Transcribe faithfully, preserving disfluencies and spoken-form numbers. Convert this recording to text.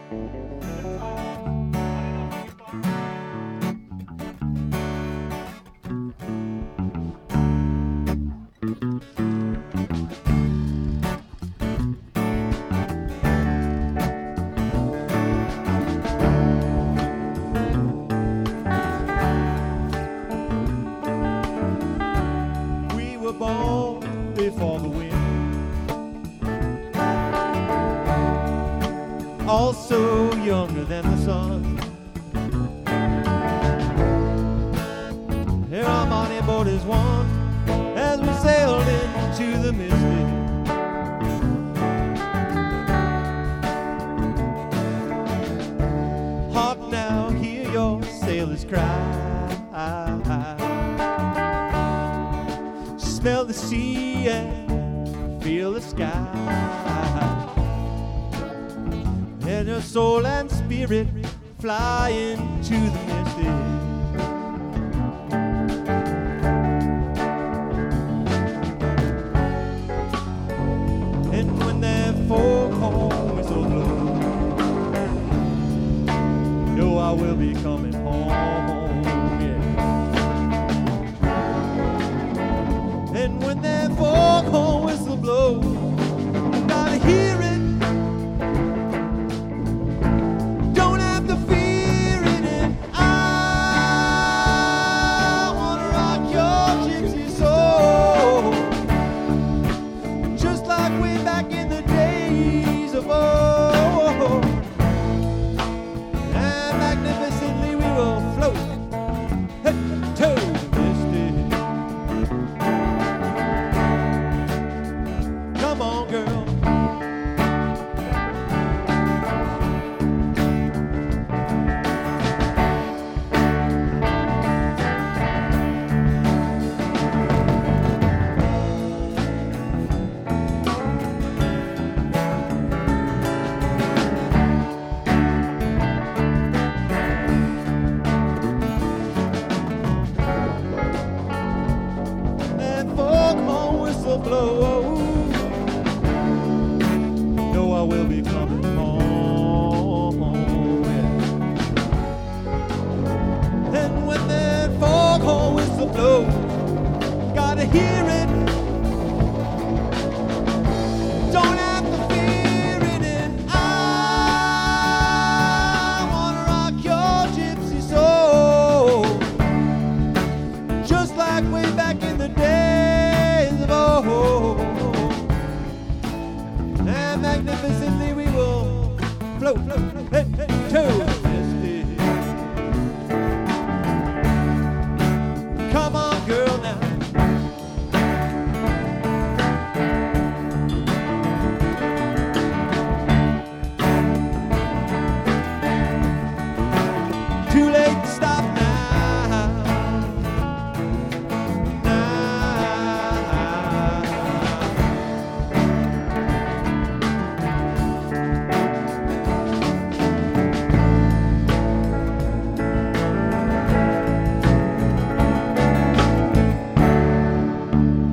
Before the wind, also younger than the sun. Here I'm on a boat as one, as we sailed into the misty. Hark now, hear your sailors cry. Smell the sea and feel the sky, and your soul and spirit fly into the misty. And when that foghorn whistle blows, know I will be coming home. And when that foghorn whistle blows, you gotta hear it. Don't have to fear it. And I wanna rock your gypsy soul, just like way back in the days of old. And magnificently we will float head to toe. Come on, girl. That foghorn whistle blow, know I will be coming home. Yeah. And when that foghorn whistle blows, gotta hear it. Don't have to fear it. And I wanna rock your gypsy soul, just like way back in the days of old. And magnificently we will float, float, float, head, head, to the misty. Come on, girl, now. Too late to stop now. Now